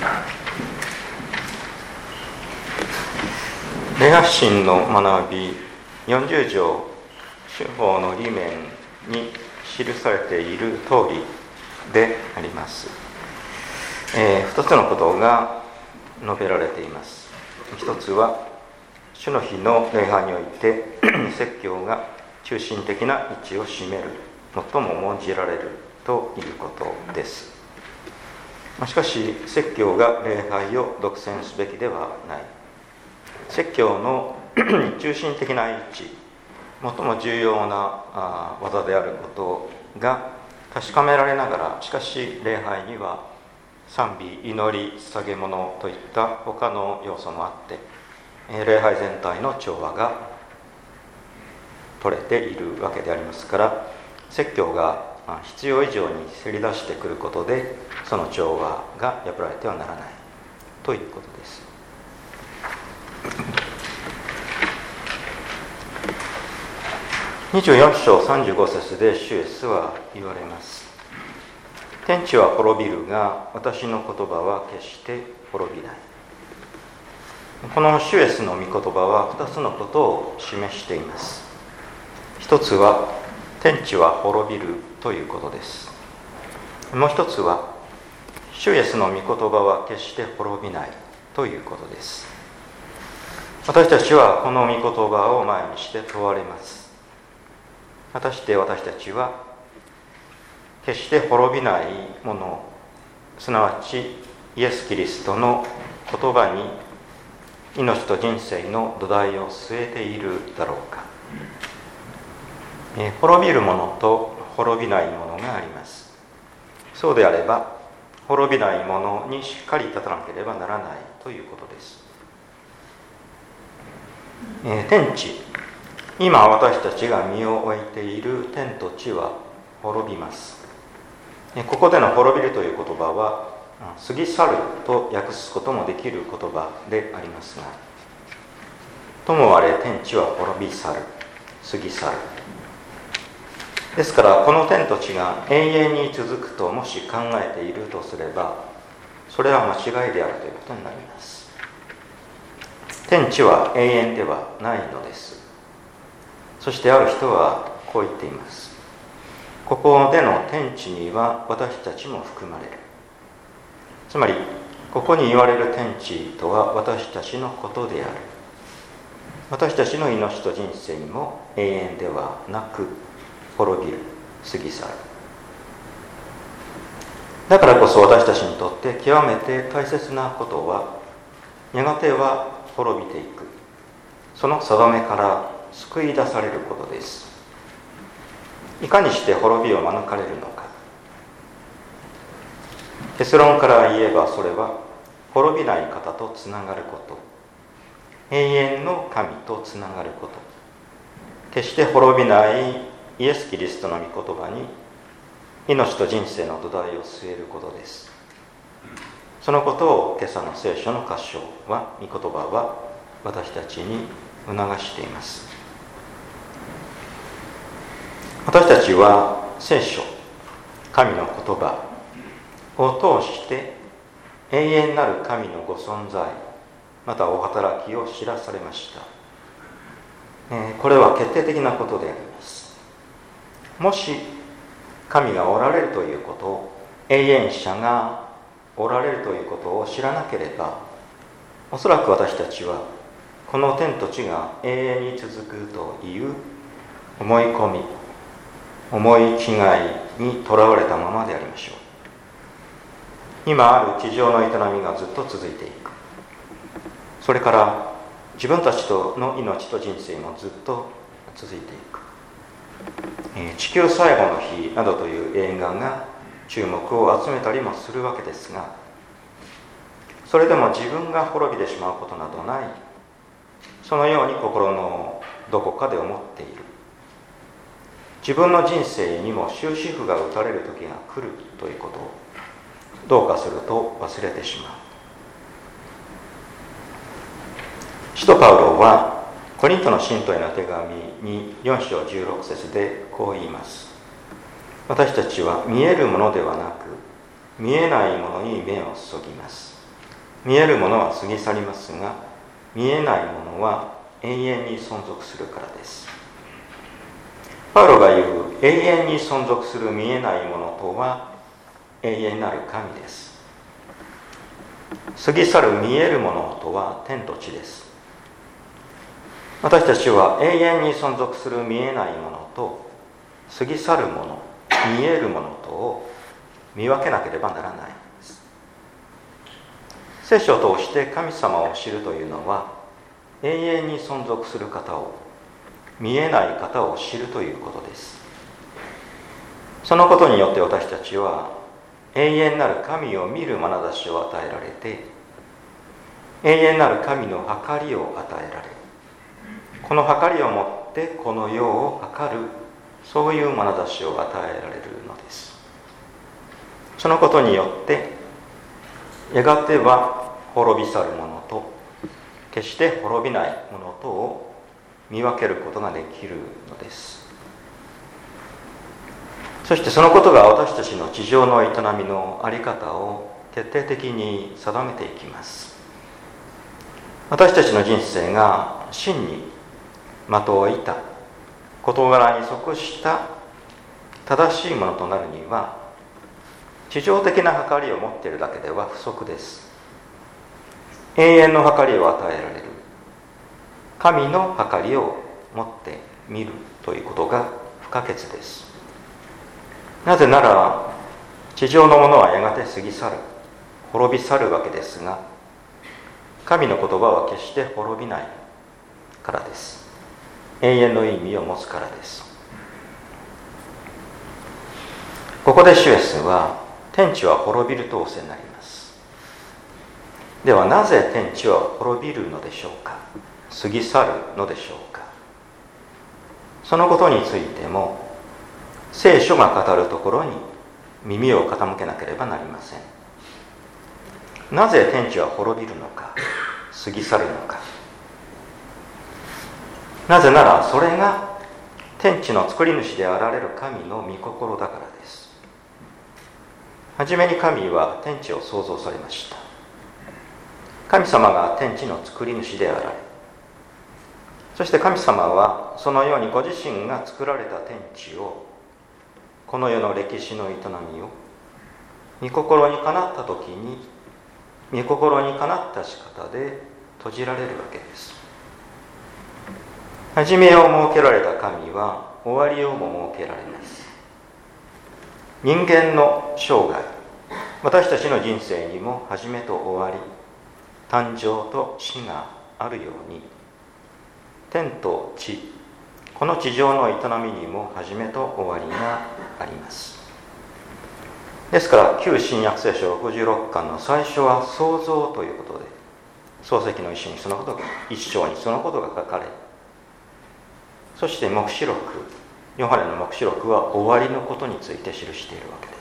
礼拝心の学び40条主法の理念に記されている通りであります。2つのことが述べられています。一つは主の日の礼拝において説教が中心的な位置を占める、最も重んじられるということです。しかし説教が礼拝を独占すべきではない。説教の中心的な位置、最も重要な技であることが確かめられながら、しかし礼拝には賛美、祈り、捧げ物といった他の要素もあって、礼拝全体の調和が取れているわけでありますから、説教が必要以上にせり出してくることでその調和が破られてはならないということです。24章35節で主イエスは言われます。天地は滅びるが私の言葉は決して滅びない。この主イエスの御言葉は2つのことを示しています。一つは天地は滅びるということです。もう一つは主イエスの御言葉は決して滅びないということです。私たちはこの御言葉を前にして問われます。果たして私たちは決して滅びないもの、すなわちイエス・キリストの言葉に命と人生の土台を据えているだろうか。滅びるものと滅びないものがあります。そうであれば滅びないものにしっかり立たなければならないということです。天地、今私たちが身を置いている天と地は滅びます。ここでの滅びるという言葉は過ぎ去ると訳すこともできる言葉でありますが、ともあれ天地は滅び去る、過ぎ去る。ですからこの天と地が永遠に続くともし考えているとすれば、それは間違いであるということになります。天地は永遠ではないのです。そしてある人はこう言っています。ここでの天地には私たちも含まれる。つまりここに言われる天地とは私たちのことである。私たちの命と人生も永遠ではなく滅びる、過ぎ去る。だからこそ私たちにとって極めて大切なことは、やがては滅びていく、その定めから救い出されることです。いかにして滅びを免れるのか。結論から言えば、それは滅びない方とつながること、永遠の神とつながること、決して滅びないイエス・キリストの御言葉に命と人生の土台を据えることです。そのことを今朝の聖書の箇所は、御言葉は私たちに促しています。私たちは聖書、神の言葉を通して永遠なる神のご存在、またお働きを知らされました。これは決定的なことであります。もし神がおられるということを、永遠者がおられるということを知らなければ、おそらく私たちはこの天と地が永遠に続くという思い込み、思い違いにとらわれたままでありましょう。今ある地上の営みがずっと続いていく。それから自分たちとの命と人生もずっと続いていく。地球最後の日などという映画が注目を集めたりもするわけですが、それでも自分が滅びてしまうことなどない、そのように心のどこかで思っている。自分の人生にも終止符が打たれる時が来るということをどうかすると忘れてしまう。使徒パウロはコリントの信徒への手紙に4章16節でこう言います。私たちは見えるものではなく見えないものに目を注ぎます。 見えるものは過ぎ去りますが、見えないものは永遠に存続するからです。パウロが言う永遠に存続する見えないものとは永遠なる神です。過ぎ去る見えるものとは天と地です。私たちは永遠に存続する見えないものと過ぎ去るもの、見えるものとを見分けなければならないです。聖書を通して神様を知るというのは、永遠に存続する方を、見えない方を知るということです。そのことによって私たちは永遠なる神を見る眼差しを与えられて、永遠なる神の計りを与えられ、この計りをもってこの世を計る、そういう眼差しを与えられるのです。そのことによってやがては滅び去るものと決して滅びないものとを見分けることができるのです。そしてそのことが私たちの地上の営みの在り方を徹底的に定めていきます。私たちの人生が真に的を射た事柄に即した正しいものとなるには、地上的な計りを持っているだけでは不足です。永遠の計りを与えられる神の計りを持って見るということが不可欠です。なぜなら地上のものはやがて過ぎ去る、滅び去るわけですが、神の言葉は決して滅びないからです。永遠の意味を持つからです。ここで主イエスは天地は滅びると仰せになります。ではなぜ天地は滅びるのでしょうか、過ぎ去るのでしょうか。そのことについても聖書が語るところに耳を傾けなければなりません。なぜ天地は滅びるのか、過ぎ去るのか。なぜならそれが天地の作り主であられる神の御心だからです。はじめに神は天地を創造されました。神様が天地の作り主であられ、そして神様はそのようにご自身が作られた天地を、この世の歴史の営みを御心にかなった時に御心にかなった仕方で閉じられるわけです。始めを設けられた神は終わりをも設けられます。人間の生涯、私たちの人生にも始めと終わり、誕生と死があるように、天と地、この地上の営みにも始めと終わりがあります。ですから旧新約聖書66巻の最初は創造ということで、創世記の一章にそのことが書かれ、そして黙示録、ヨハネの黙示録は終わりのことについて記しているわけです。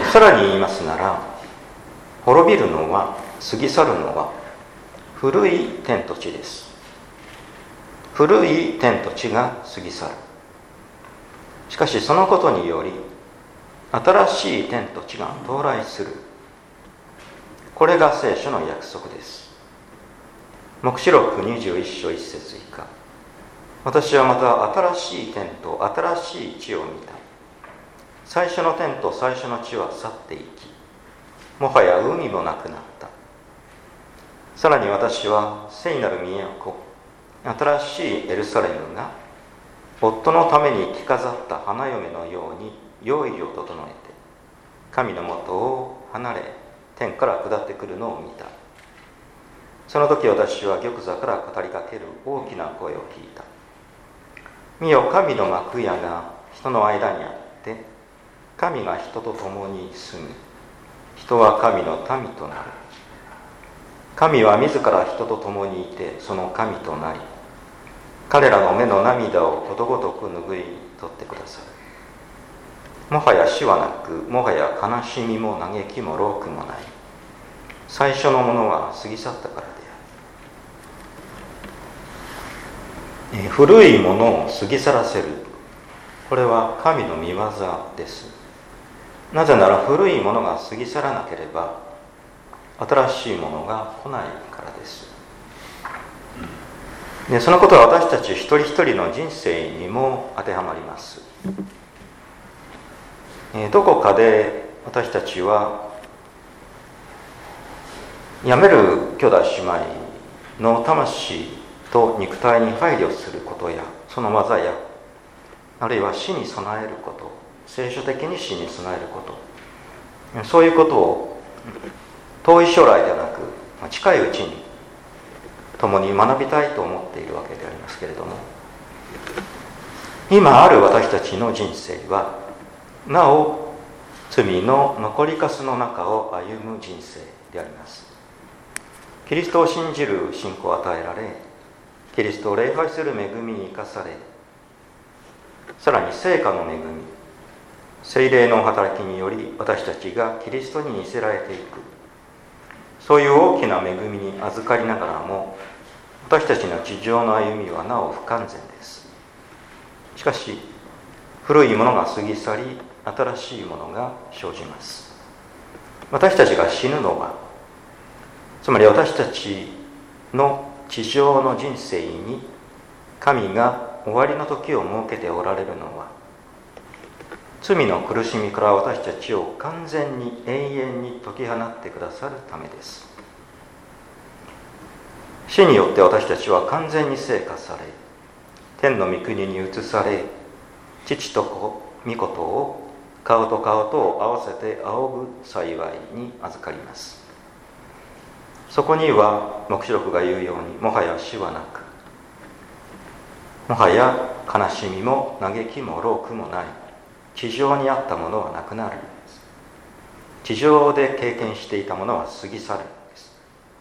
さらに言いますなら、滅びるのは、過ぎ去るのは古い天と地です。古い天と地が過ぎ去る。しかしそのことにより新しい天と地が到来する。これが聖書の約束です。黙示録21章1節以下、私はまた新しい天と新しい地を見た。最初の天と最初の地は去っていき、もはや海もなくなった。さらに私は聖なる都、新しいエルサレムが夫のために着飾った花嫁のように用意を整えて、神のもとを離れ天から下ってくるのを見た。その時私は玉座から語りかける大きな声を聞いた。見よ、神の幕屋が人の間にあって、神が人と共に住み、人は神の民となる。神は自ら人と共にいてその神となり、彼らの目の涙をことごとく拭い取ってくださる。もはや死はなく、もはや悲しみも嘆きも労苦もない。最初のものは過ぎ去ったからである。古いものを過ぎ去らせる、これは神の御業です。 なぜなら古いものが過ぎ去らなければ新しいものが来ないからです。で、そのことは私たち一人一人の人生にも当てはまります。どこかで私たちは病める兄弟姉妹の魂と肉体に配慮することや、その技や、あるいは死に備えること、聖書的に死に備えること、そういうことを遠い将来ではなく近いうちに共に学びたいと思っているわけでありますけれども、今ある私たちの人生はなお罪の残りかすの中を歩む人生であります。キリストを信じる信仰を与えられ、キリストを礼拝する恵みに生かされ、さらに聖歌の恵み、聖霊の働きにより私たちがキリストに似せられていく、そういう大きな恵みに預かりながらも、私たちの地上の歩みはなお不完全です。しかし古いものが過ぎ去り、新しいものが生じます。私たちが死ぬのは、つまり私たちの地上の人生に神が終わりの時を設けておられるのは、罪の苦しみから私たちを完全に永遠に解き放ってくださるためです。死によって私たちは完全に生かされ、天の御国に移され、父と子、御子とを顔と顔とを合わせて仰ぐ幸いに預かります。そこには黙示録が言うように、もはや死はなく、もはや悲しみも嘆きも労苦もない、地上にあったものはなくなるのです。地上で経験していたものは過ぎ去るのです。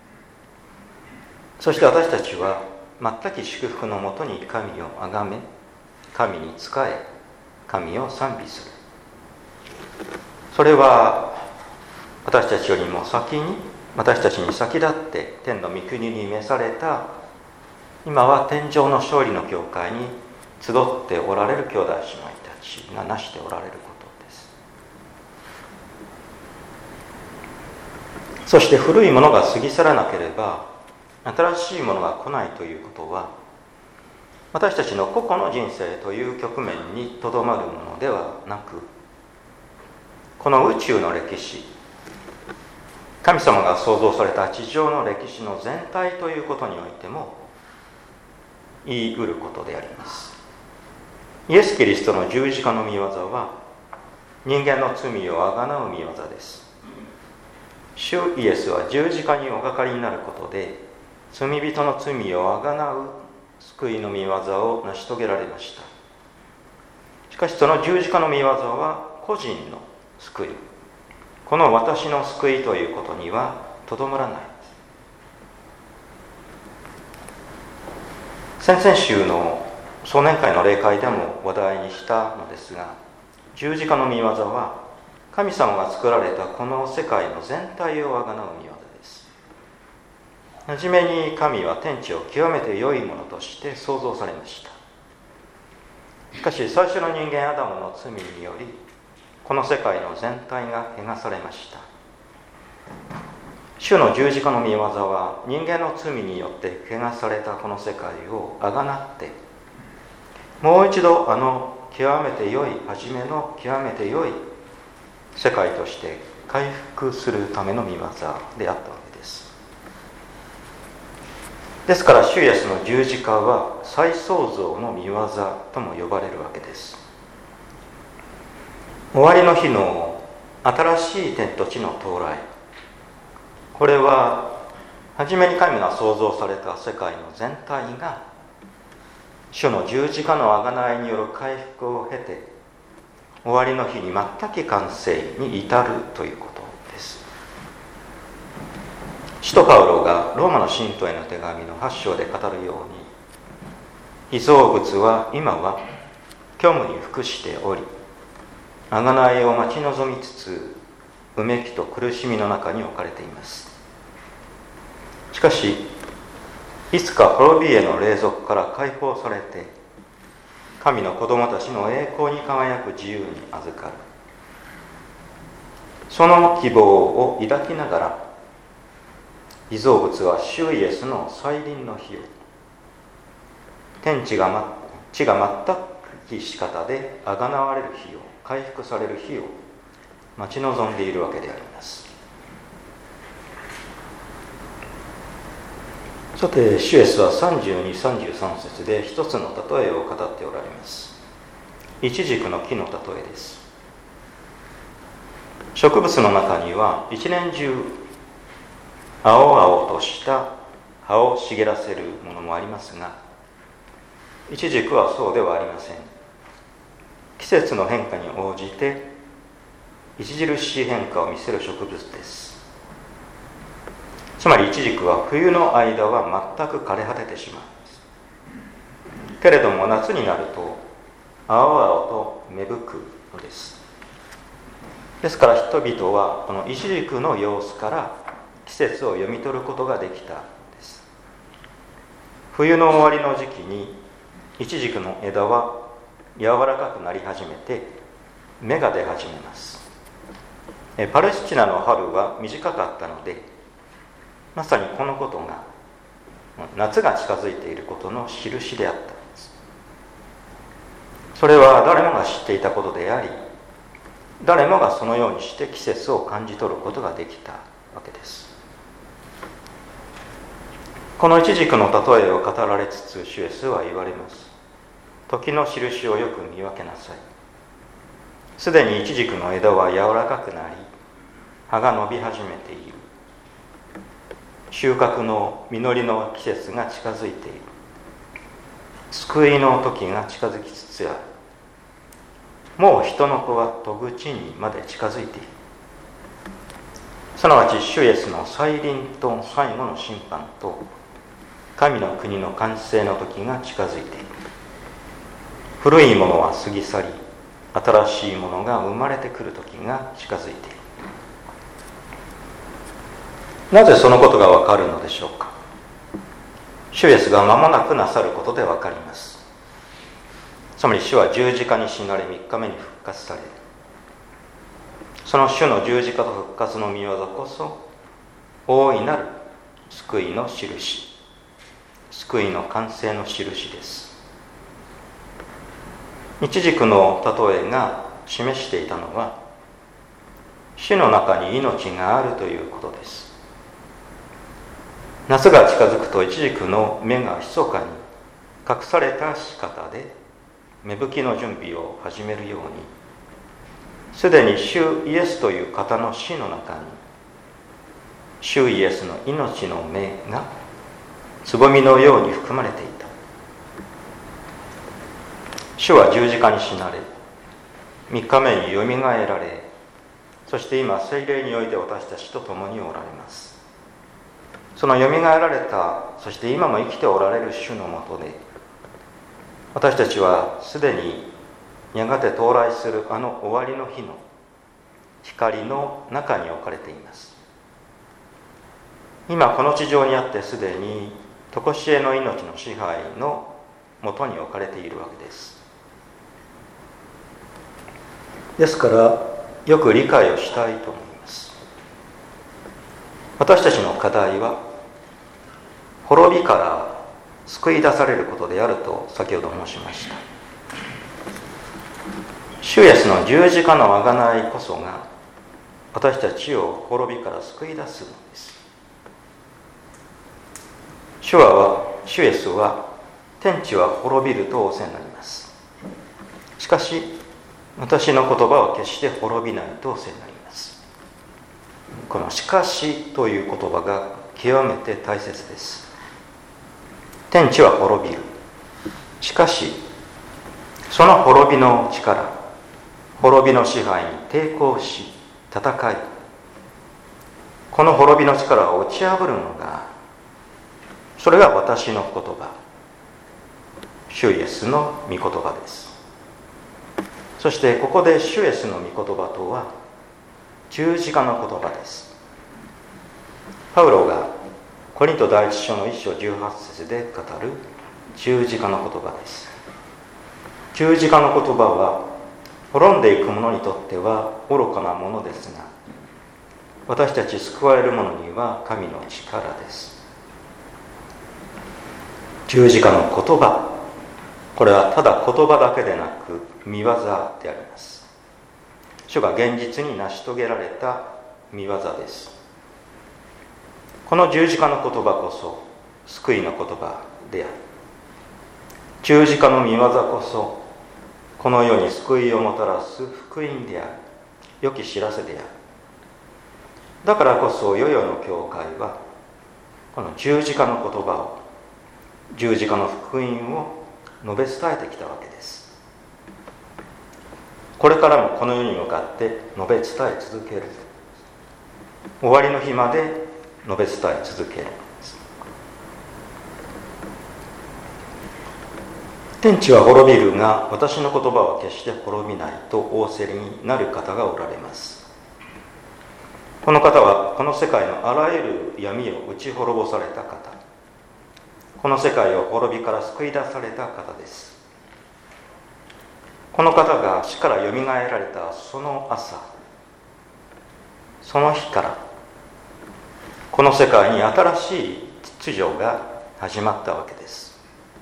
そして私たちは全く祝福のもとに神をあがめ、神に仕え、神を賛美する。それは私たちよりも先に、私たちに先立って天の御国に召された、今は天上の勝利の教会に集っておられる兄弟姉妹たちが成しておられることです。そして古いものが過ぎ去らなければ新しいものが来ないということは、私たちの個々の人生という局面にとどまるものではなく、この宇宙の歴史、神様が創造された地上の歴史の全体ということにおいても言い得ることであります。イエス・キリストの十字架の御業は人間の罪をあがなう御業です。主イエスは十字架におかかりになることで、罪人の罪をあがなう救いの御業を成し遂げられました。しかしその十字架の御業は個人の救い、この私の救いということにはとどまらない。先々週の壮年会の例会でも話題にしたのですが、十字架の御業は神様が作られたこの世界の全体をあがなう御業です。はじめに神は天地を極めて良いものとして創造されました。しかし最初の人間アダムの罪により、この世界の全体が汚されました。主の十字架の御業は人間の罪によって汚されたこの世界をあがなって、もう一度あの極めて良い、初めの極めて良い世界として回復するための御業であったわけです。ですから主イエスの十字架は再創造の御業とも呼ばれるわけです。終わりの日の新しい天と地の到来、これは初めに神が創造された世界の全体が主の十字架の贖いによる回復を経て、終わりの日に全く完成に至るということです。使徒パウロがローマの信徒への手紙の8章で語るように、被造物は今は虚無に服しており、贖いを待ち望みつつ、うめきと苦しみの中に置かれています。しかし、いつか滅びへの霊俗から解放されて、神の子供たちの栄光に輝く自由に預かる。 その希望を抱きながら、被造物は主イエスの再臨の日を、天地が全く仕方であがなわれる日を、回復される日を待ち望んでいるわけであります。さて、主イエスは32、33節で一つの例えを語っておられます。イチジクの木の例えです。植物の中には一年中青々とした葉を茂らせるものもありますが、イチジクはそうではありません。季節の変化に応じて著しい変化を見せる植物です。つまりイチジクは冬の間は全く枯れ果ててしまいます。けれども夏になると青々と芽吹くのです。ですから人々はこのイチジクの様子から季節を読み取ることができたのです。冬の終わりの時期にイチジクの枝は柔らかくなり始めて芽が出始めます。パレスチナの春は短かったので、まさにこのことが夏が近づいていることの印であったのです。それは誰もが知っていたことであり、誰もがそのようにして季節を感じ取ることができたわけです。このイチジクの例えを語られつつ、主イエスは言われます。時の印をよく見分けなさい。すでにイチジクの枝は柔らかくなり、葉が伸び始めている。収穫の実りの季節が近づいている。救いの時が近づきつつある。もう人の子は戸口にまで近づいている。すなわち主イエスの再臨と最後の審判と神の国の完成の時が近づいている。古いものは過ぎ去り、新しいものが生まれてくる時が近づいている。なぜそのことがわかるのでしょうか。主イエスが間もなくなさることでわかります。つまり主は十字架に死なれ3日目に復活される。その主の十字架と復活の御業こそ大いなる救いの印、救いの完成の印です。イチジクの例えが示していたのは、死の中に命があるということです。夏が近づくとイチジクの芽が密かに隠された仕方で芽吹きの準備を始めるように、すでに主イエスという方の死の中に主イエスの命の芽がつぼみのように含まれていた。主は十字架に死なれ、3日目によみがえられ、そして今聖霊において私たちと共におられます。そのよみがえられた、そして今も生きておられる主のもとで、私たちはすでにやがて到来するあの終わりの日の光の中に置かれています。今この地上にあってすでに常しえの命の支配のもとに置かれているわけです。ですからよく理解をしたいと思います。私たちの課題は滅びから救い出されることであると先ほど申しました。主イエスの十字架の贖いこそが私たちを滅びから救い出すのです。主イエスは天地は滅びると仰せになります。しかし私の言葉は決して滅びないと仰せになります。このしかしという言葉が極めて大切です。天地は滅びる。しかしその滅びの力、滅びの支配に抵抗し戦い、この滅びの力を打ち破るのが、それが私の言葉、主イエスの御言葉です。そしてここで主イエスの御言葉とは十字架の言葉です。パウロがコリント第一書の1章18節で語る十字架の言葉です。十字架の言葉は滅んでいく者にとっては愚かなものですが、 私たち救われる者には神の力です。十字架の言葉、これはただ言葉だけでなく御業であります。主が現実に成し遂げられた御業です。この十字架の言葉こそ救いの言葉である。十字架の御業こそこの世に救いをもたらす福音である。良き知らせである。だからこそ世々の教会はこの十字架の言葉を、十字架の福音を述べ伝えてきたわけです。これからもこの世に向かって述べ伝え続ける。終わりの日まで述べ伝え続ける。天地は滅びるが私の言葉は決して滅びないと仰せになる方がおられます。この方はこの世界のあらゆる闇を打ち滅ぼされた方、この世界を滅びから救い出された方です。この方が死からよみがえられたその朝、その日からこの世界に新しい秩序が始まったわけです。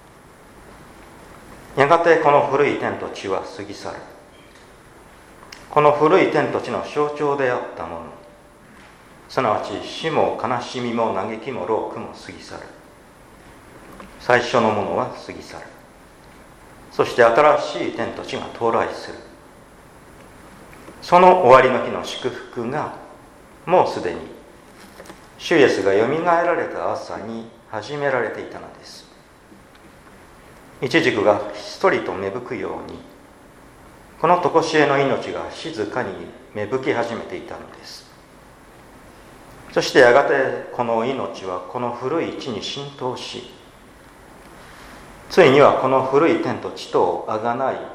やがてこの古い天と地は過ぎ去る。この古い天と地の象徴であったもの、すなわち死も悲しみも嘆きも労苦も過ぎ去る。最初のものは過ぎ去る。そして新しい天と地が到来する。その終わりの日の祝福がもうすでに主イエスがよみがえられた朝に始められていたのです。イチジクがひっそりと芽吹くように、この常しえの命が静かに芽吹き始めていたのです。そしてやがてこの命はこの古い地に浸透し、ついにはこの古い天と地とあがない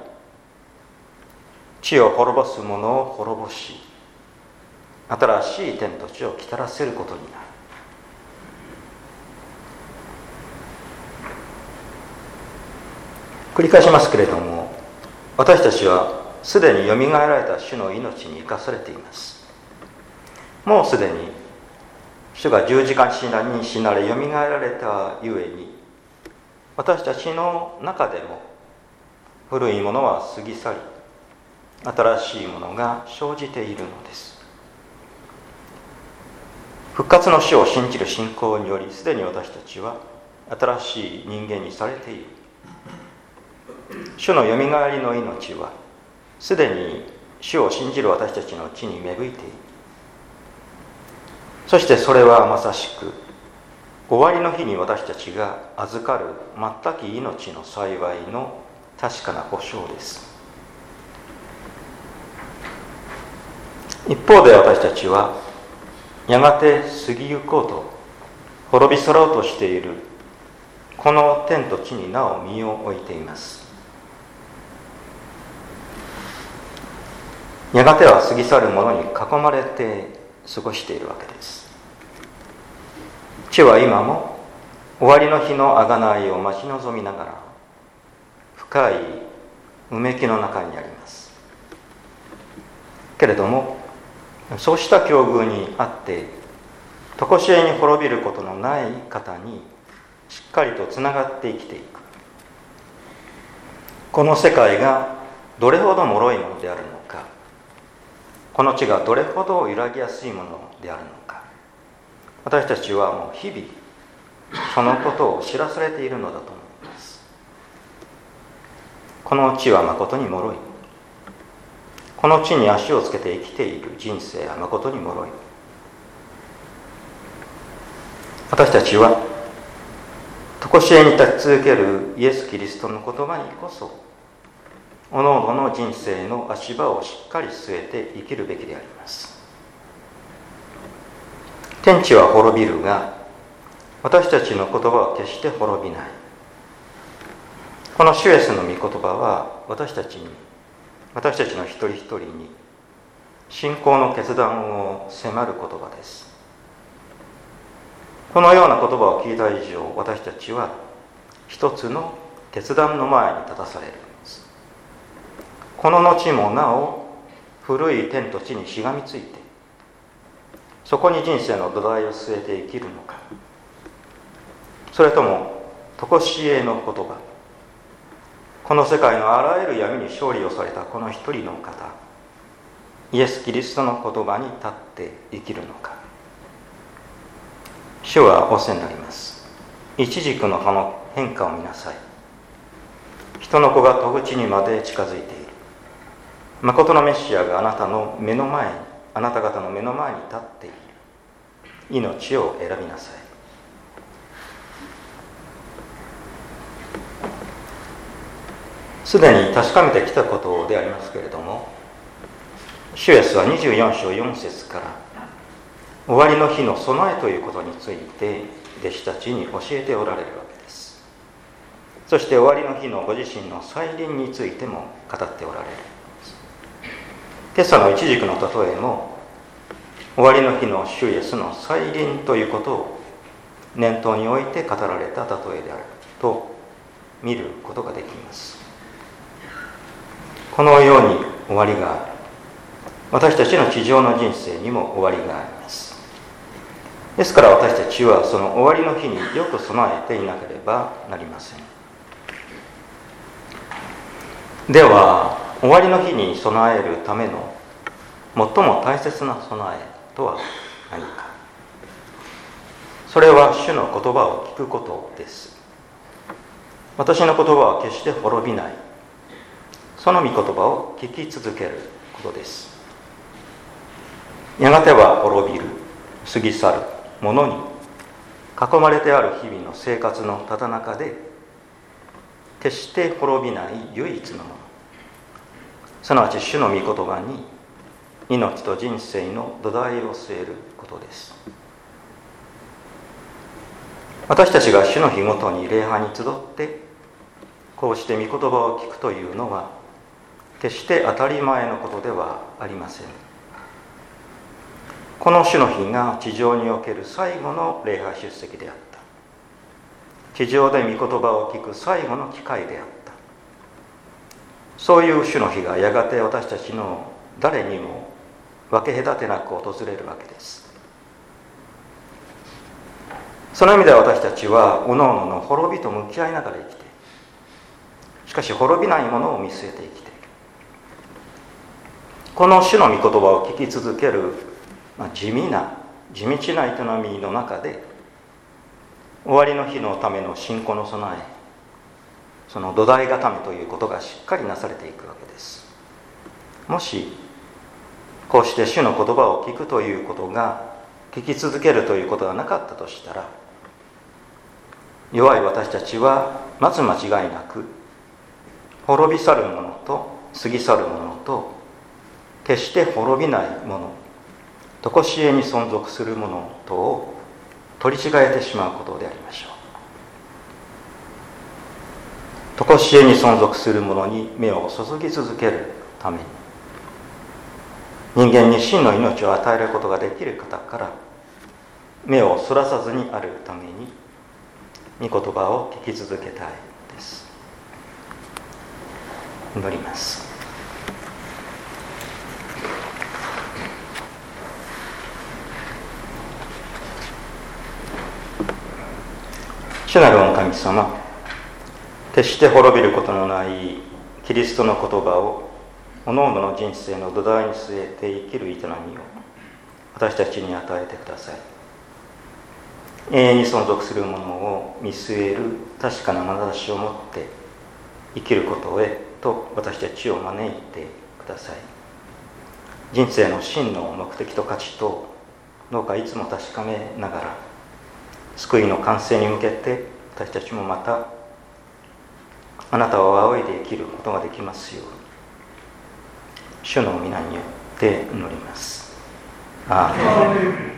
地を滅ぼす者を滅ぼし、新しい天と地を来たらせることになる。繰り返しますけれども、私たちはすでによみがえられた主の命に生かされています。もうすでに主が十字架に死なれよみがえられたゆえに、私たちの中でも古いものは過ぎ去り、新しいものが生じているのです。復活の死を信じる信仰により、すでに私たちは新しい人間にされている。主のよみがえりの命はすでに主を信じる私たちの地に芽吹いている。そしてそれはまさしく終わりの日に私たちが預かる全き命の幸いの確かな保証です。一方で私たちはやがて過ぎゆこうと滅び去ろうとしているこの天と地になお身を置いています。やがては過ぎ去るものに囲まれて過ごしているわけです。地は今も終わりの日の贖いを待ち望みながら深いうめきの中にあります。けれどもそうした境遇にあって常しえに滅びることのない方にしっかりとつながって生きていく。この世界がどれほど脆いものであるのか、この地がどれほど揺らぎやすいものであるのか、私たちはもう日々そのことを知らされているのだと思います。この地は誠に脆い。この地に足をつけて生きている人生は誠に脆い。私たちは常しえに立ち続けるイエス・キリストの言葉にこそおのおのの人生の足場をしっかり据えて生きるべきであります。天地は滅びるが私たちの言葉は決して滅びない。この主イエスの御言葉は私たちの一人一人に信仰の決断を迫る言葉です。このような言葉を聞いた以上、私たちは一つの決断の前に立たされるのです。この後もなお古い天と地にしがみついてそこに人生の土台を据えて生きるのか、それとも常しえの言葉、この世界のあらゆる闇に勝利をされたこの一人の方、イエス・キリストの言葉に立って生きるのか。主は仰せになります。イチジクの葉の変化を見なさい。人の子が戸口にまで近づいている。誠のメシアがあなた方の目の前に立っている。命を選びなさい。すでに確かめてきたことでありますけれども、主イエスは24章4節から終わりの日の備えということについて弟子たちに教えておられるわけです。そして終わりの日のご自身の再臨についても語っておられる。今朝のイチジクの例えも終わりの日の主イエスの再臨ということを念頭に置いて語られた例えであると見ることができます。このように終わりがある。私たちの地上の人生にも終わりがあります。ですから私たちはその終わりの日によく備えていなければなりません。では終わりの日に備えるための最も大切な備えとは何か。それは主の言葉を聞くことです。私の言葉は決して滅びない、その御言葉を聞き続けることです。やがては滅びる、過ぎ去るものに囲まれてある日々の生活のただ中で決して滅びない唯一のもの、すなわち主の御言葉に命と人生の土台を据えることです。私たちが主の日ごとに礼拝に集ってこうして御言葉を聞くというのは決して当たり前のことではありません。この主の日が地上における最後の礼拝出席であった。地上で御言葉を聞く最後の機会であった。そういう主の日がやがて私たちの誰にも分け隔てなく訪れるわけです。その意味で私たちは各々の滅びと向き合いながら生きて、しかし滅びないものを見据えて生きている。この主の御言葉を聞き続ける地道な営みの中で終わりの日のための信仰の備え、その土台固めということがしっかりなされていくわけです。もしこうして主の言葉を聞くということが、聞き続けるということがなかったとしたら、弱い私たちはまず間違いなく滅び去るものと過ぎ去るものと決して滅びないもの、常しえに存続するものとを取り違えてしまうことでありましょう。常しえに存続するものに目を注ぎ続けるために、人間に真の命を与えることができる方から目をそらさずにあるために御言葉を聞き続けたいです。祈ります。主なる御神様、決して滅びることのないキリストの言葉を各々の人生の土台に据えて生きる営みを私たちに与えてください。永遠に存続するものを見据える確かな眼差しを持って生きることへと私たちを招いてください。人生の真の目的と価値とどうかいつも確かめながら、救いの完成に向けて私たちもまたあなたを仰いで生きることができますように、主の皆によって祈ります。アーメン。